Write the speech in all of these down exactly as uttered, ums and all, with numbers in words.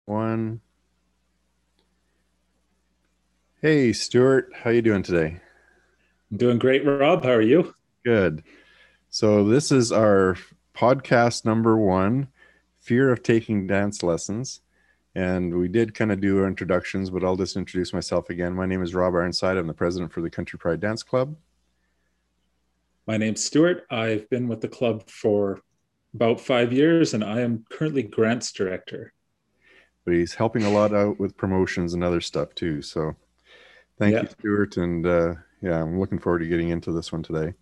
One. Hey, Stuart, how you doing today? I'm doing great, Rob. How are you? Good. So this is our podcast number one, Fear of Taking Dance Lessons. And we did kind of do our introductions, but I'll just introduce myself again. My name is Rob Ironside. I'm the president for the Country Pride Dance Club. My name's Stuart. I've been with the club for about five years, and I am currently grants director. But he's helping a lot out with promotions and other stuff too. So thank you, Yeah. Stuart. And uh, yeah, I'm looking forward to getting into this one today.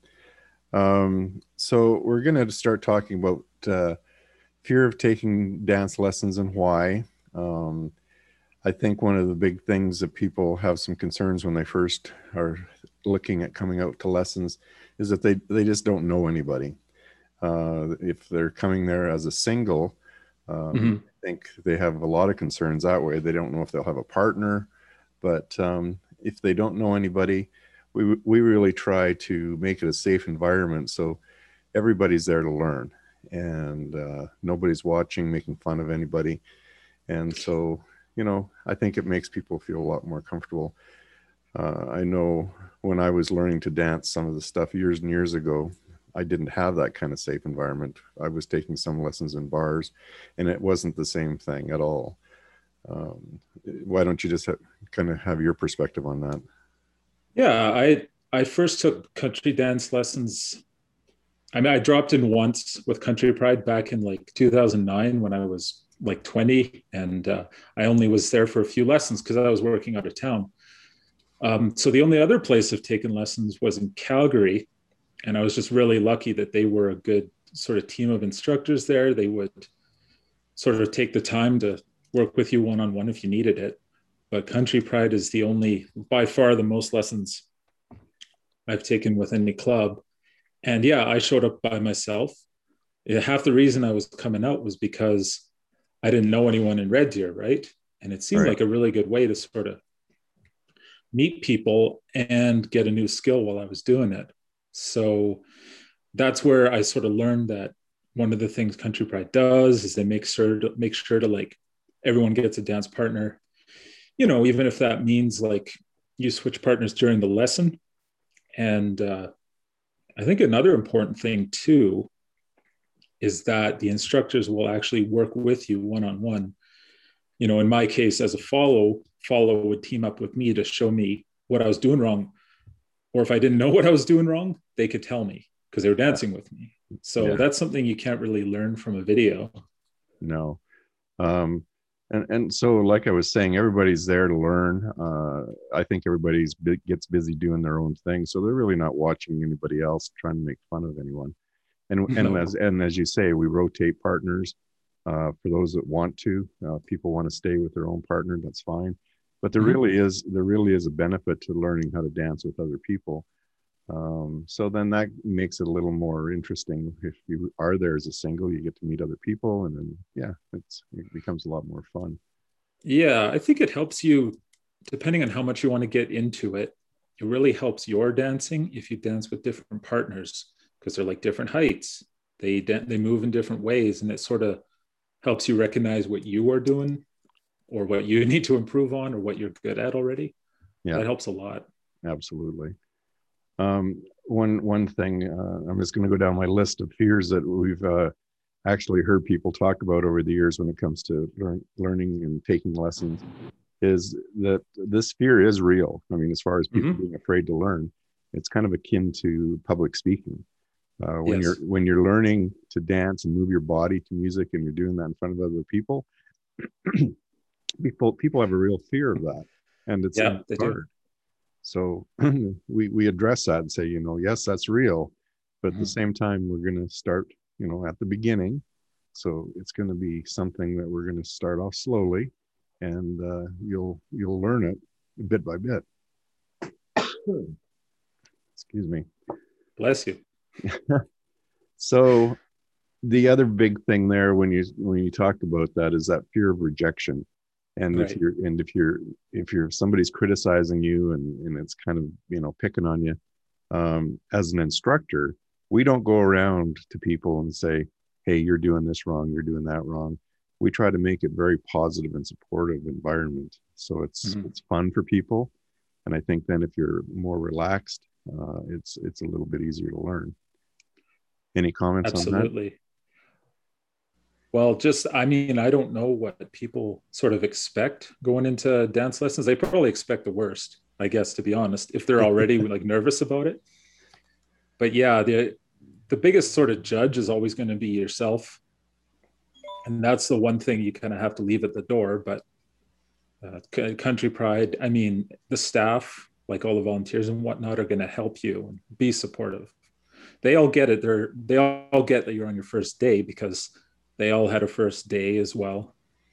Um, so we're going to start talking about uh, fear of taking dance lessons and why. Um, I think one of the big things that people have some concerns when they first are looking at coming out to lessons is that they, they just don't know anybody. Uh, if they're coming there as a single, um, hmm I think they have a lot of concerns that way. They don't know if they'll have a partner, but um, if they don't know anybody, we, we really try to make it a safe environment so everybody's there to learn and uh, nobody's watching, making fun of anybody. And so, you know, I think it makes people feel a lot more comfortable. Uh, I know when I was learning to dance some of the stuff years and years ago, I didn't have that kind of safe environment. I was taking some lessons in bars, and it wasn't the same thing at all. Um, why don't you just ha- kind of have your perspective on that? Yeah, I I first took country dance lessons. I mean, I dropped in once with Country Pride back in like two thousand nine when I was like twenty, and uh, I only was there for a few lessons because I was working out of town. Um, so the only other place I've taken lessons was in Calgary, and I was just really lucky that they were a good sort of team of instructors there. They would sort of take the time to work with you one on one if you needed it. But Country Pride is the only, by far, the most lessons I've taken with any club. And yeah, I showed up by myself. Yeah, half the reason I was coming out was because I didn't know anyone in Red Deer, right? And it seemed Right. like a really good way to sort of meet people and get a new skill while I was doing it. So that's where I sort of learned that one of the things Country Pride does is they make sure to make sure to like everyone gets a dance partner. You know, even if that means like you switch partners during the lesson. And uh, I think another important thing too is that the instructors will actually work with you one on one. You know, in my case, as a follow, follow would team up with me to show me what I was doing wrong, or if I didn't know what I was doing wrong, they could tell me because they were Yeah. dancing with me. So Yeah. that's something you can't really learn from a video. No. Um, and and so, like I was saying, everybody's there to learn. Uh, I think everybody's gets busy doing their own thing, so they're really not watching anybody else trying to make fun of anyone. And and No. as and as you say, we rotate partners uh, for those that want to. Uh, people want to stay with their own partner, that's fine. But there Mm-hmm. really is there really is a benefit to learning how to dance with other people. Um, so then that makes it a little more interesting. If you are there as a single, you get to meet other people, and then yeah, it's it becomes a lot more fun. Yeah, I think it helps you, depending on how much you want to get into it. It really helps your dancing if you dance with different partners because they're like different heights. They they move in different ways, and it sort of helps you recognize what you are doing or what you need to improve on or what you're good at already. Yeah, That helps a lot. absolutely. Um, one one thing uh, I'm just going to go down my list of fears that we've uh, actually heard people talk about over the years when it comes to learn, learning and taking lessons is that this fear is real. I mean, as far as people Mm-hmm. being afraid to learn, it's kind of akin to public speaking. Uh, when you're Yes. when you're learning to dance and move your body to music and you're doing that in front of other people, people people have a real fear of that, and it's, and Yeah, it's they do. hard. So we we address that and say, you know, yes, that's real, but at the Mm-hmm. same time, we're going to start, you know, at the beginning. So it's going to be something that we're going to start off slowly, and uh, you'll you'll learn it bit by bit. Excuse me. Bless you. So the other big thing there when you when you talked about that is that fear of rejection. And if Right. you're and if you're if you're somebody's criticizing you and and it's kind of, you know, picking on you, um, as an instructor, we don't go around to people and say, hey, you're doing this wrong, you're doing that wrong. we try to make it very positive and supportive environment. So it's Mhm. it's fun for people, and I think then if you're more relaxed, uh, it's it's a little bit easier to learn. Any comments on that? Absolutely. Well, just, I mean, I don't know what people sort of expect going into dance lessons. They probably expect the worst, I guess, to be honest, if they're already like nervous about it. But yeah, the the biggest sort of judge is always going to be yourself. And that's the one thing you kind of have to leave at the door. But uh, Country Pride, I mean, the staff, like all the volunteers and whatnot, are going to help you and be supportive. They all get it. They're they all get that you're on your first day because they all had a first day as well.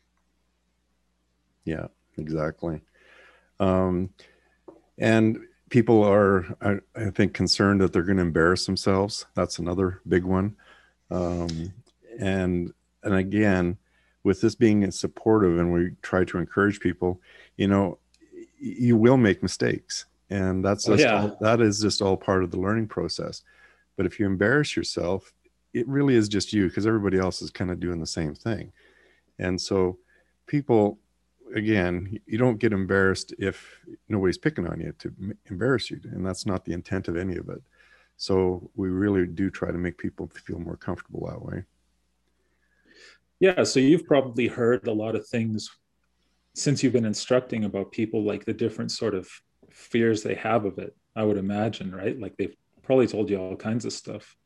Yeah, exactly. Um, and people are, I, I think, concerned that they're going to embarrass themselves. That's another big one. Um, and and again, with this being supportive, and we try to encourage people, you know, you will make mistakes, and that's Oh just yeah, all. That is just all part of the learning process. But if you embarrass yourself, it really is just you, because everybody else is kind of doing the same thing. And so people, again, you don't get embarrassed if nobody's picking on you to embarrass you. And that's not the intent of any of it. So we really do try to make people feel more comfortable that way. yeah. So you've probably heard a lot of things since you've been instructing about people, like the different sort of fears they have of it. I would imagine, right? Like they've probably told you all kinds of stuff.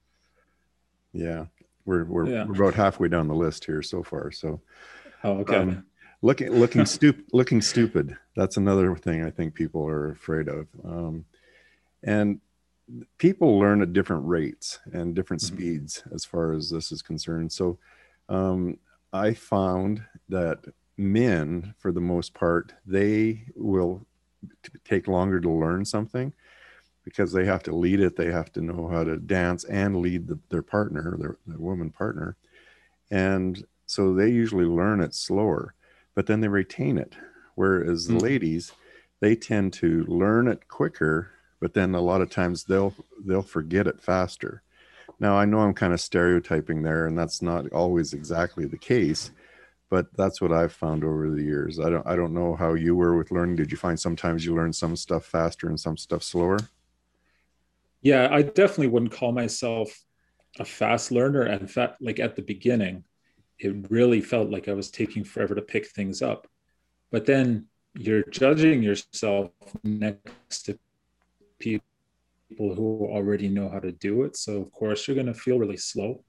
Yeah. We're, we're, Yeah. we're about halfway down the list here so far. So, Oh, okay. um, looking, looking stupid, looking stupid. That's another thing I think people are afraid of. Um, and people learn at different rates and different Mhm. speeds as far as this is concerned. So um, I found that men, for the most part, they will t- take longer to learn something because they have to lead it. They have to know how to dance and lead the, their partner, their, their woman partner. And so they usually learn it slower, but then they retain it. Whereas the Mhm. ladies, they tend to learn it quicker, but then a lot of times they'll they'll forget it faster. Now I know I'm kind of stereotyping there, and that's not always exactly the case, but that's what I've found over the years. I don't I don't know how you were with learning. Did you find sometimes you learn some stuff faster and some stuff slower? Yeah, I definitely wouldn't call myself a fast learner. In fact, like at the beginning, it really felt like I was taking forever to pick things up. But then you're judging yourself next to people who already know how to do it. So, of course, you're going to feel really slow.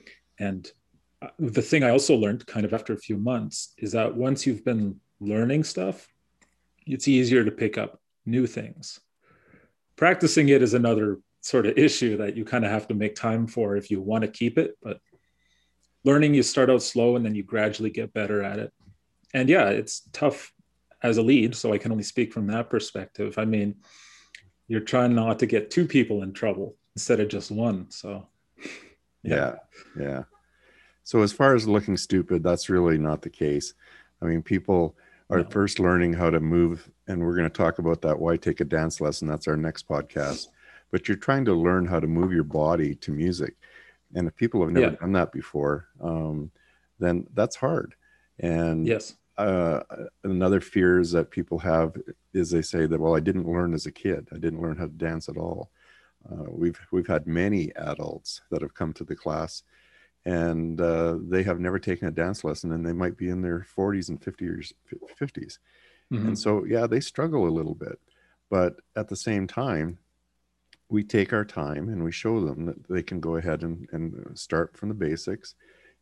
And uh, the thing I also learned kind of after a few months is that once you've been learning stuff, it's easier to pick up new things. Practicing it is another sort of issue that you kind of have to make time for if you want to keep it. But learning, you start out slow and then you gradually get better at it. And yeah, it's tough as a lead. So I can only speak from that perspective. I mean, you're trying not to get two people in trouble instead of just one. So yeah. Yeah, yeah. So as far as looking stupid, that's really not the case. I mean, people are No. first learning how to move, and we're going to talk about that. Why take a dance lesson? That's our next podcast. But you're trying to learn how to move your body to music, and if people have never Yeah. done that before, um, then that's hard. And Yes. uh, another fears that people have is they say that, well, I didn't learn as a kid. I didn't learn how to dance at all. Uh, we've we've had many adults that have come to the class, and uh, they have never taken a dance lesson, and they might be in their forties and fifties fifties. And Mm-hmm. so yeah, they struggle a little bit, but at the same time we take our time and we show them that they can go ahead and, and start from the basics,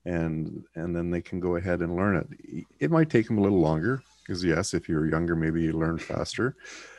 and and then they can go ahead and learn it. It might take them a little longer because yes, if you're younger, maybe you learn faster.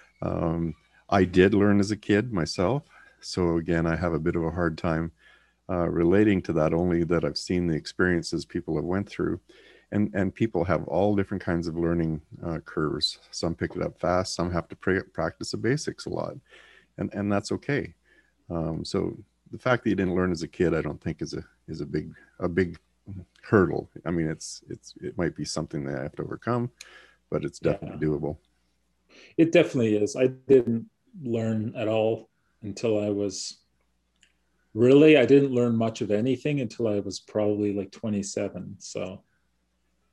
um, I did learn as a kid myself, so again, I have a bit of a hard time uh, relating to that, only that I've seen the experiences people have went through. And, and people have all different kinds of learning uh, curves. Some pick it up fast, some have to pra- practice the basics a lot, and, and that's okay. Um, so the fact that you didn't learn as a kid, I don't think is a is a big a big hurdle. I mean, it's it's it might be something that I have to overcome, but it's definitely Yeah. doable. It definitely is. I didn't learn at all until I was really, I didn't learn much of anything until I was probably like twenty-seven. So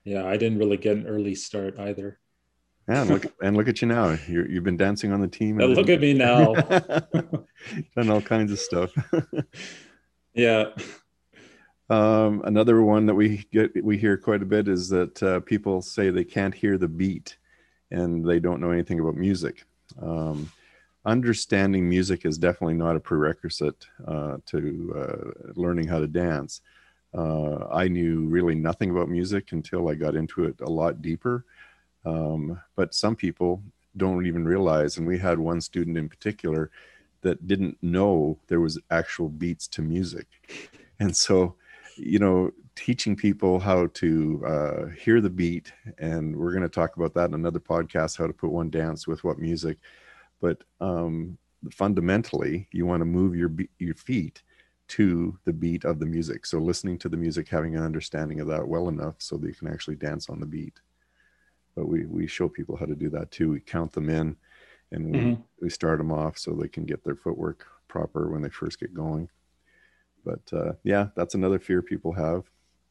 Yeah, I didn't really get an early start either. And look and look at you now. You're, you've been dancing on the team Now and look at me now. done all kinds of stuff. Yeah. Um, another one that we get we hear quite a bit is that uh, people say they can't hear the beat and they don't know anything about music. Um, understanding music is definitely not a prerequisite uh, to uh, learning how to dance. Uh, I knew really nothing about music until I got into it a lot deeper. Um, but some people don't even realize, and we had one student in particular that didn't know there was actual beats to music. And so, you know, teaching people how to uh, hear the beat, and we're going to talk about that in another podcast, how to put one dance with what music. But um, fundamentally, you want to move your your feet to the beat of the music. So listening to the music, having an understanding of that well enough so that you can actually dance on the beat. But we we show people how to do that too. We count them in, and we Hmm. we start them off so they can get their footwork proper when they first get going. But uh, yeah, that's another fear people have.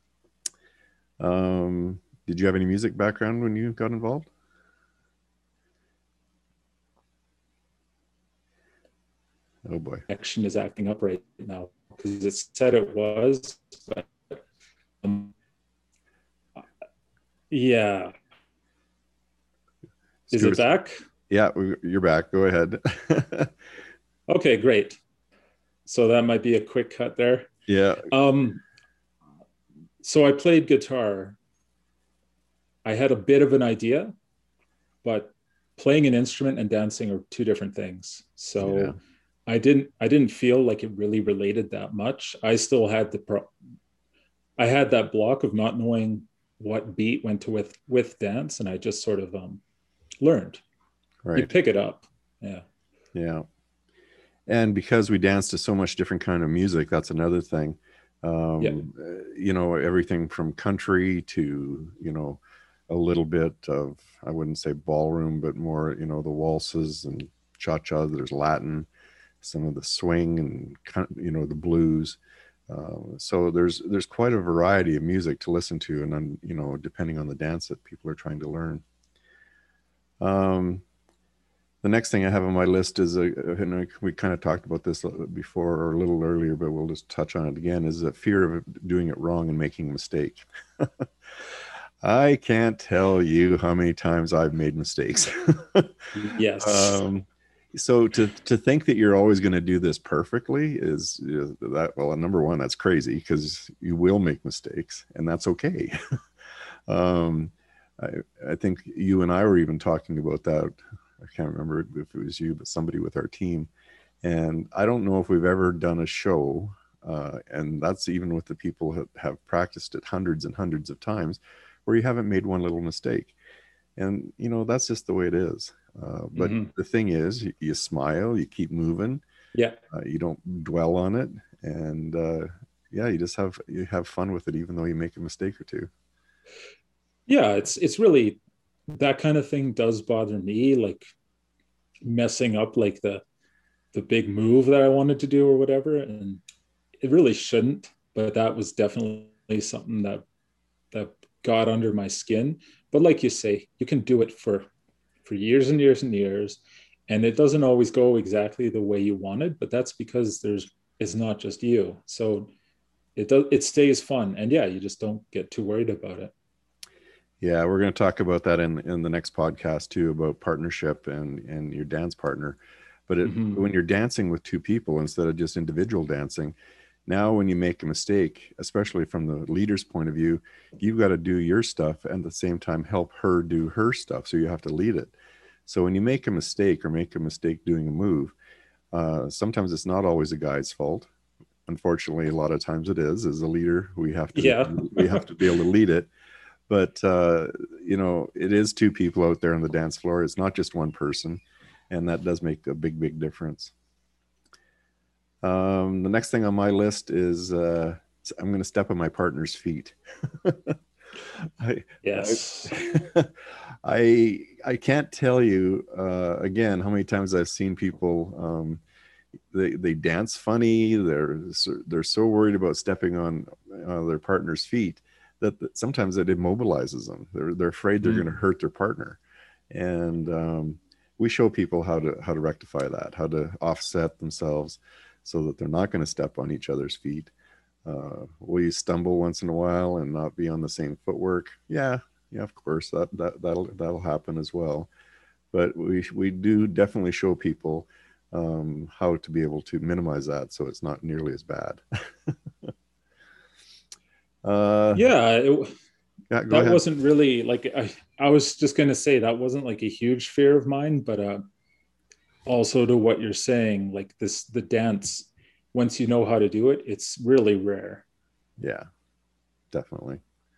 Um, did you have any music background when you got involved? Oh boy. Action is acting up right now because it said it was, but um, yeah. Is it Stuart. back? Yeah, you're back. Go ahead. Okay, great. So that might be a quick cut there. Yeah. Um, so I played guitar. I had a bit of an idea, but playing an instrument and dancing are two different things. Yeah. So I didn't I didn't feel like it really related that much. I still had the pro- I had that block of not knowing what beat went to with with dance, and I just sort of um, learned. You Right. pick it up. Yeah. Yeah. And because we dance to so much different kind of music, that's another thing. Yeah. Um, uh, you know, everything from country to, you know, a little bit of, I wouldn't say ballroom, but more, you know, the waltzes and cha-cha. There's Latin, some of the swing and, you know, the blues. Uh, so there's there's quite a variety of music to listen to, and you know, depending on the dance that people are trying to learn. Um, the next thing I have on my list is a, and we kind of talked about this before or a little earlier, but we'll just touch on it again, is a fear of doing it wrong and making a mistake. I can't tell you how many times I've made mistakes. Yes. um, so to to think that you're always going to do this perfectly is, is that, well, number one, that's crazy because you will make mistakes, and that's okay. um, I, I think you and I were even talking about that. I can't remember if it was you, but somebody with our team. And I don't know if we've ever done a show, uh, and that's even with the people that have practiced it hundreds and hundreds of times, where you haven't made one little mistake. And, you know, that's just the way it is. Uh, but Mm-hmm. the thing is, you, you smile, you keep moving, Yeah. uh, you don't dwell on it. And uh, yeah, you just have, you have fun with it, even though you make a mistake or two. Yeah. It's it's really that kind of thing does bother me, like messing up like the the big move that I wanted to do or whatever. And it really shouldn't, but that was definitely something that that got under my skin. But like you say, you can do it for for years and years and years, and it doesn't always go exactly the way you wanted. But that's because there's it's not just you, so it does it stays fun, and yeah, you just don't get too worried about it. Yeah, we're going to talk about that in in the next podcast too, about partnership and and your dance partner. But it, Mm-hmm. when you're dancing with two people instead of just individual dancing, now when you make a mistake, especially from the leader's point of view, you've got to do your stuff and at the same time help her do her stuff. So you have to lead it. So when you make a mistake or make a mistake doing a move, uh, sometimes it's not always a guy's fault. Unfortunately, a lot of times it is. As a leader, we have to Yeah. we have to be able to lead it. But uh, you know, it is two people out there on the dance floor. It's not just one person, and that does make a big, big difference. Um, the next thing on my list is uh, I'm going to step on my partner's feet. I, I, Yes. I I can't tell you uh, again how many times I've seen people. Um, they they dance funny. They're they're so worried about stepping on uh, their partner's feet that, that sometimes it immobilizes them. They're they're afraid they're Mm. going to hurt their partner, and um, we show people how to how to rectify that, how to offset themselves, so that they're not going to step on each other's feet. Uh, will you stumble once in a while and not be on the same footwork? Yeah, yeah, of course that that that'll that'll happen as well. But we we do definitely show people um, how to be able to minimize that, so it's not nearly as bad. uh, Yeah, it, yeah, go that ahead. wasn't really like I, I was just going to say that wasn't like a huge fear of mine, but uh, also to what you're saying, like this, the dance, once you know how to do it, it's really rare. Yeah, definitely.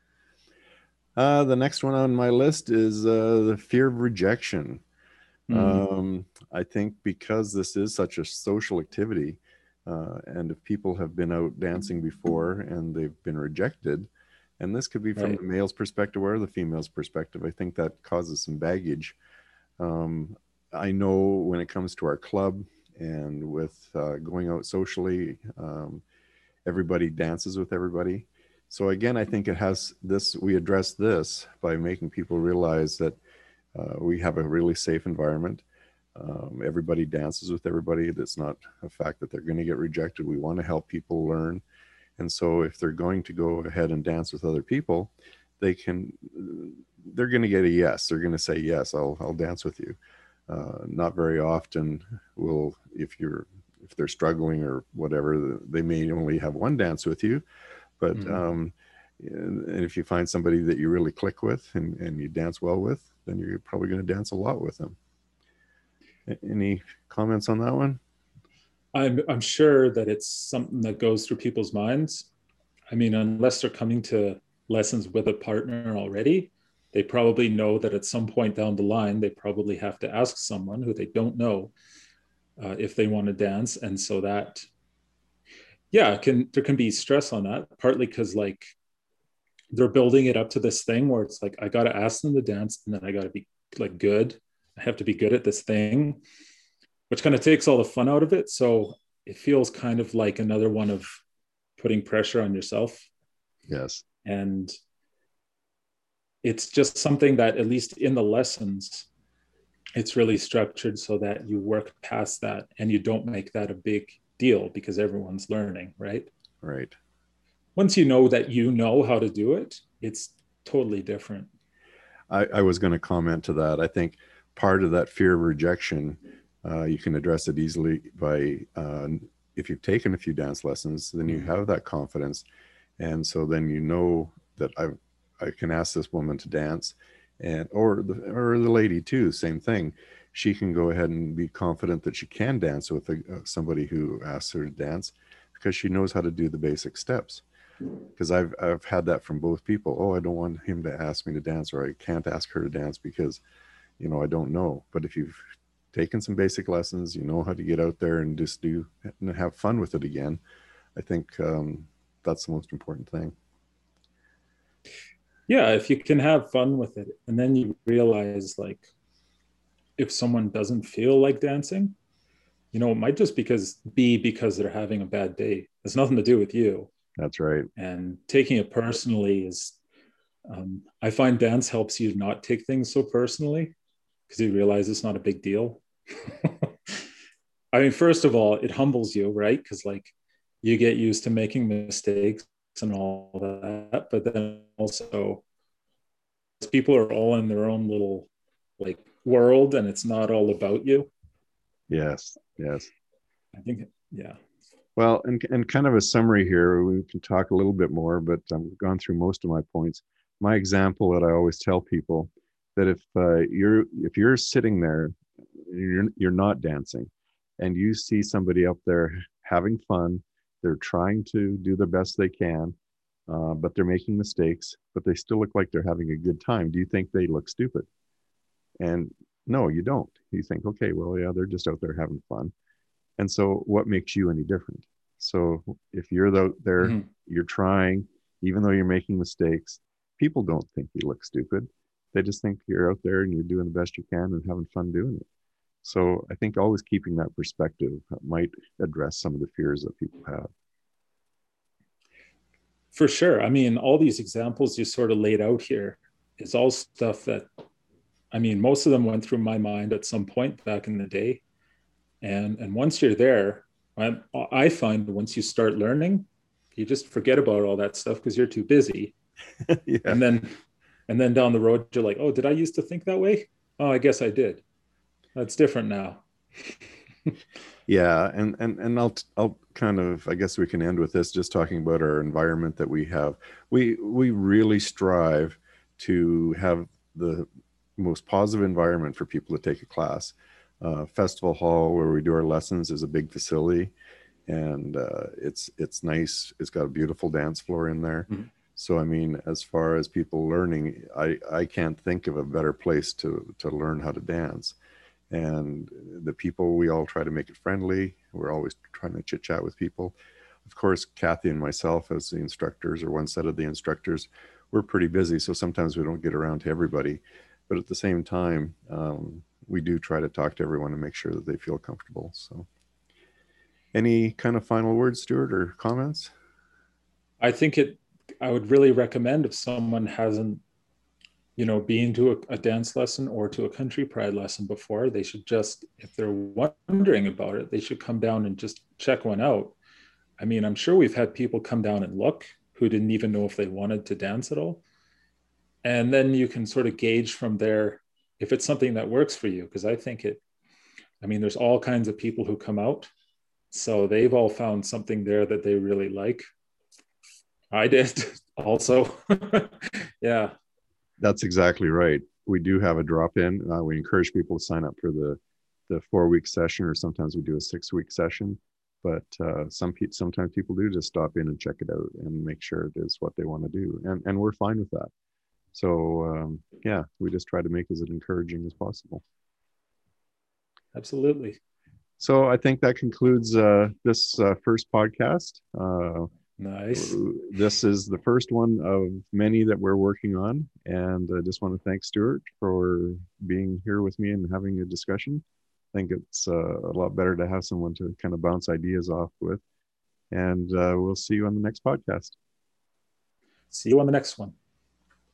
Uh, the next one on my list is uh, the fear of rejection. Mm, Um, I think because this is such a social activity, uh, and if people have been out dancing before and they've been rejected, and this could be from right. the male's perspective or the female's perspective, I think that causes some baggage. Um, I know when it comes to our club and with uh, going out socially, um, everybody dances with everybody. So again, I think it has this, we address this by making people realize that uh, we have a really safe environment. Um, everybody dances with everybody. That's not a fact that they're going to get rejected. We want to help people learn. And so if they're going to go ahead and dance with other people, they can, they're going to get a yes. They're going to say, yes, I'll, I'll dance with you. Uh, not very often will, if you're, if they're struggling or whatever, they may only have one dance with you. But Mm. um, and if you find somebody that you really click with and, and you dance well with, then you're probably going to dance a lot with them. Any comments on that one? I'm I'm sure that it's something that goes through people's minds. I mean, unless they're coming to lessons with a partner already, they probably know that at some point down the line, they probably have to ask someone who they don't know uh, if they want to dance, and so that yeah, can there can be stress on that. Partly because like they're building it up to this thing where it's like I got to ask them to dance, and then I got to be like good. I have to be good at this thing, which kind of takes all the fun out of it. So it feels kind of like another one of putting pressure on yourself. Yes. And it's just something that, at least in the lessons, it's really structured so that you work past that and you don't make that a big deal because everyone's learning, right? Right. Once you know that you know how to do it, it's totally different. I, I was going to comment to that. I think part of that fear of rejection, uh, you can address it easily by uh, if you've taken a few dance lessons, then you have that confidence, and so then you know that I I can ask this woman to dance, and or the or the lady too. Same thing. She can go ahead and be confident that she can dance with a, uh, somebody who asks her to dance because she knows how to do the basic steps. Because I've I've had that from both people. Oh, I don't want him to ask me to dance, or I can't ask her to dance because, you know, I don't know. But if you've taken some basic lessons, you know how to get out there and just do and have fun with it again. I think um, that's the most important thing. Yeah, if you can have fun with it, and then you realize like if someone doesn't feel like dancing, you know, it might just because be because they're having a bad day. It's nothing to do with you. That's right. And taking it personally is, um, I find dance helps you not take things so personally because you realize it's not a big deal. I mean, first of all, it humbles you, right? Because like you get used to making mistakes and all that, but then also people are all in their own little like world, and it's not all about you. Yes. Yes. I think, yeah. Well, and, and kind of a summary here, we can talk a little bit more, but I've gone through most of my points. My example that I always tell people that if uh, you're if you're sitting there, you're you're not dancing, and you see somebody up there having fun, they're trying to do the best they can, uh, but they're making mistakes, but they still look like they're having a good time. Do you think they look stupid? And no, you don't. You think, okay, well, yeah, they're just out there having fun. And so, what makes you any different? So, if you're out there, Mm-hmm. you're trying, even though you're making mistakes, people don't think you look stupid. They just think you're out there and you're doing the best you can and having fun doing it. So, I think always keeping that perspective might address some of the fears that people have. For sure. I mean, all these examples you sort of laid out here is all stuff that, I mean, most of them went through my mind at some point back in the day. And and once you're there, I, I find once you start learning, you just forget about all that stuff because you're too busy. Yeah. And then and then down the road, you're like, oh, did I used to think that way? Oh, I guess I did. That's different now. Yeah, and and and I'll I'll kind of, I guess we can end with this, just talking about our environment that we have. We we really strive to have the most positive environment for people to take a class. Uh, Festival Hall, where we do our lessons, is a big facility, and uh, it's it's nice. It's got a beautiful dance floor in there. Mhm. So I mean, as far as people learning, I I can't think of a better place to to learn how to dance. And the people, we all try to make it friendly. We're always trying to chit chat with people. Of course, Kathy and myself as the instructors, or one set of the instructors, we're pretty busy. So sometimes we don't get around to everybody. But at the same time, um, we do try to talk to everyone and make sure that they feel comfortable. So any kind of final words, Stuart, or comments? I think it, I would really recommend if someone hasn't, you know, been to a, a dance lesson or to a country pride lesson before, they should just, if they're wondering about it, they should come down and just check one out. I mean, I'm sure we've had people come down and look who didn't even know if they wanted to dance at all. And then you can sort of gauge from there if it's something that works for you. Because I think it, I mean, there's all kinds of people who come out. So they've all found something there that they really like. I did also. Yeah. That's exactly right. We do have a drop-in. Uh, we encourage people to sign up for the the four-week session, or sometimes we do a six-week session. But uh, some pe- sometimes people do just stop in and check it out and make sure it is what they want to do, and and we're fine with that. So um, yeah, we just try to make it as encouraging as possible. Absolutely. So I think that concludes uh, this uh, first podcast. Uh, Nice. This is the first one of many that we're working on, and I just want to thank Stuart for being here with me and having a discussion. I think it's uh, a lot better to have someone to kind of bounce ideas off with, and uh, we'll see you on the next podcast. See you on the next one.